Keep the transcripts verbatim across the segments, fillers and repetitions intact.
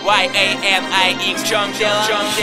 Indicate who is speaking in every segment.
Speaker 1: уай эй эн ай икс, в чем дело?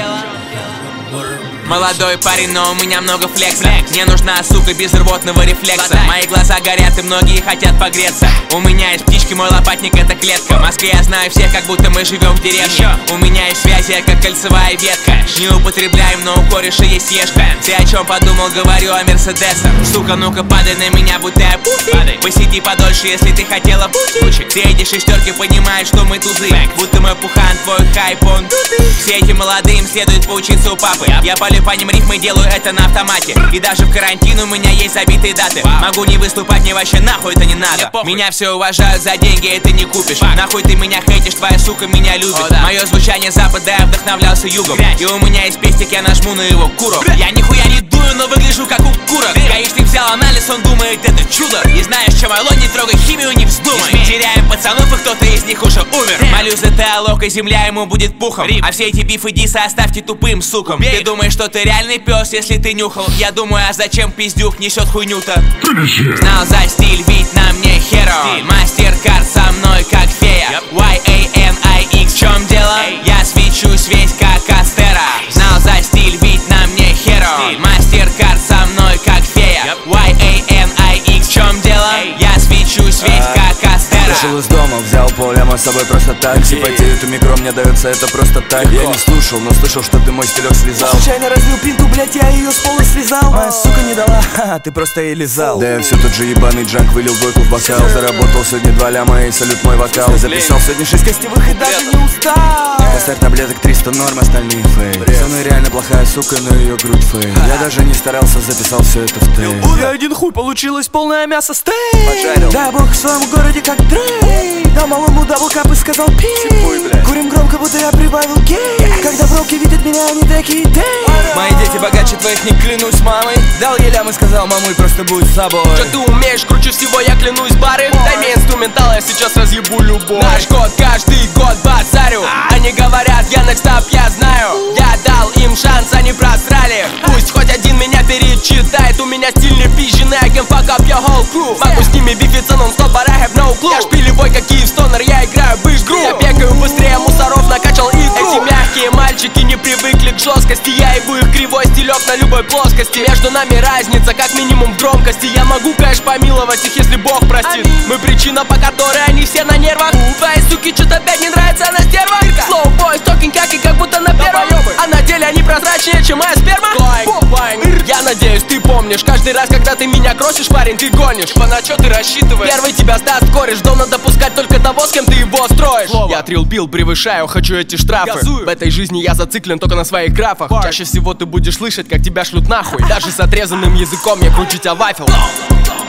Speaker 1: Молодой парень, но у меня много флекса. Флекс. Мне нужна, сука, без рвотного рефлекса. Хватай. Мои глаза горят и многие хотят погреться. У меня есть птички, мой лопатник это клетка. В Москве я знаю всех, как будто мы живем в деревне. Еще. У меня есть связи, я как кольцевая ветка. Не употребляем, но у кореша есть ешка. Ты о чем подумал, говорю о мерседесах. Сука, ну-ка падай на меня, будто я пуфи. Посиди подольше, если ты хотела пути. Все эти шестерки понимают, что мы тузы. Fact. Будто мой пухан, твой хайп, он дутый. Все эти молодые, им следует поучиться у папы. yep. Я полю по ним рифмы, делаю это на автомате. И даже в карантин у меня есть забитые даты. wow. Могу не выступать, мне вообще нахуй это не надо. Меня все уважают за деньги, это не купишь. Fuck. Нахуй ты меня хейтишь, твоя сука меня любит. oh, да. Мое звучание запада, я вдохновлялся югом. Грязь. И у меня есть пестик, я нажму на его курок. Грязь. Я нихуя не дую, но выгляжу как у курок. Гаишник взял анализ, он думает это чудо. Не знаешь, чем алон, не трогай химию, не вздумай. Не теряем пацанов, и кто-то из них уже умер. Грязь. Молюсь за теолог, и земля ему будет пухом. Рип. А все эти бифы дисы оставьте тупым сукам. Убей. Ты думаешь, что ты реальный пес, если ты нюхал? Я думаю, а зачем пиздюк несет хуйню-то? Знал за стиль, ведь на мне hero. Мастер-карт со мной как фея. yep. уай эй эн ай икс, в чем дело? Hey. Я свечусь весь как Астера. Знал за стиль, ведь на мне hero. Мастер-карт со мной как фея. yep. уай эй эн ай икс, в чем дело? Hey. Я свечусь весь как Астера.
Speaker 2: Вышел из дома, взял полляма с собой просто так. Симпатию ты микро, мне дается это просто так. Я не слушал, но слышал, что ты мой стилек слезал.
Speaker 3: Случайно разбил пинту, блять, я ее с пола связал. Моя сука не дала, ха-ха, ты просто ей лизал.
Speaker 2: Да я все тот же ебаный джанк, вылил двойку в бокал. Заработал сегодня два ляма и салют мой вокал. Записал сегодня шесть
Speaker 3: гостевых и даже не устал.
Speaker 2: Косарь таблеток триста норм, остальные фейк. Со мной реально плохая сука, но ее грудь фейк. Я даже не старался, записал все это в тейп.
Speaker 3: Я один хуй, получилось полное мясо стейк. Дай бог в своем городе как Дрейк. Дал малому даблкап и сказал пи. Курим громко, будто я прибавил гей. Когда бровки видят меня, они такие дэй.
Speaker 2: Мои дети богаче твоих, не клянусь мамой. Дал ей лям и сказал, мамуль, просто будь собой.
Speaker 4: Что ты умеешь, круче всего, я клянусь, бары. Дай мне инструментал, я сейчас разъебу любой. Наш год, каждый год базарю. Они говорят, я next up, я знаю. Я дал им шанс, они просрали. Пусть хоть один меня перечитает. У меня стиль не пизженный, I can fuck up your whole crew. Могу с ними бифиться нон-стоп, but I have no clue. Я шпилевой, как Киевстонер, я играю быш-гру. Я бегаю быстрее мусоров, накачал игру. Эти мягкие мальчики не привыкли к жесткости. Я ебу их кривой стилек на любой плоскости. Между нами разница, как минимум в громкости. Я могу, конечно, помиловать их, если Бог простит. Мы причина, по которой они все на нервах. Твоей суки что-то опять не нравится, она стерва. Slow boys talking как и как будто на первом. А на деле они прозрачнее, чем моя сперма. Я надеюсь, ты помнишь. Каждый раз, когда ты меня кросишь, парень, ты гонишь. По на чё ты рассчитываешь? Первый тебя сдаст кореш. Дом надо пускать только того, с кем ты его строишь. Слово. Я трилл-пил превышаю, хочу эти штрафы. Газую. В этой жизни я зациклен только на своих графах. Фарт. Чаще всего ты будешь слышать, как тебя шлют нахуй. Даже с отрезанным языком я кручу тебя вафел.